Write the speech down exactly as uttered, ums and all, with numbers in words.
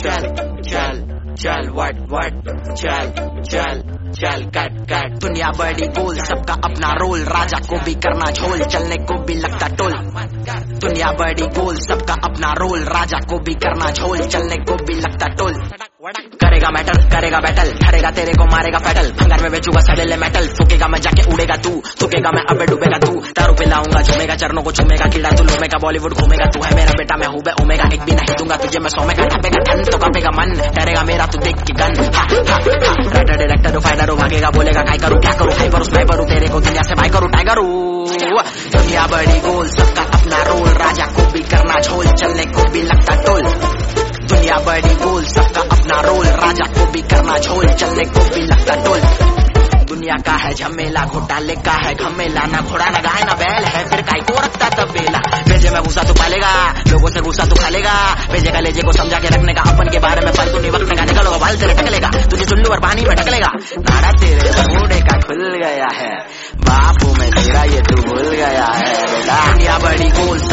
चल चल चल वट वट चल चल चल कट कट। दुनिया बड़ी गोल, सबका अपना रोल, राजा को भी करना झोल, चलने को भी लगता टोल। दुनिया बड़ी गोल, सबका अपना रोल, राजा को भी करना झोल, चलने को भी लगता टोल। करेगा मेटल करेगा बैटल, ठहरेगा तेरे को मारेगा फैटल, भंगार में बेचूंगा सड़ेले मेटल, फूकेगा मैं जाके उड़ेगा तू, थूकेगा मैं अबे डूबेगा तू, दारू पिलाऊंगा झूमेगा, चरणों को चूमेगा, कीड़ा तू लोमेगा, बॉलीवुड घूमेगा, तू है मेरा बेटा मैं हूँ बे ओमेगा, एक भी नहीं दूंगा तुझे मैं सोमेगा, ठपेगा ठन तो कापेगा मन, डरेगा मेरा तू देख के गन। राइटर डायरेक्टर फाइटर भागेगा बोलेगा काय करूँ क्या करूँ, हाइपर स्नाइपर हूँ तेरे को दुनिया से भाई करूँ टाइगर हूँ। दुनिया बड़ी गोल, सबका अपना रोल, राजा को भी करना झोल, चलने को भी लगता टोल। दुनिया बड़ी गोल, सबका अपना रोल, राजा को भी करना झोल, चलने को भी लगता टोल। दुनिया का है झमेला, घोटाले का है घमेला, ना घोड़ा ना गाय ना बैल है, फिर काय को रखता तबेला। भेजे में गुस्सा तू पालेगा, लोगों से गुस्सा तू खा लेगा, भेजे का लेजे को समझा के रखने का, अपन के बारे में फालतू नहीं वक्त का, निकलो बाल तेरे टकलेगा, तुझे चुल्लू और पानी में ढकलेगा। नाड़ा तेरे घोड़े का खुल गया है, बापू में तेरा ये तू भूल गया है बेटा। दुनिया बड़ी गोल,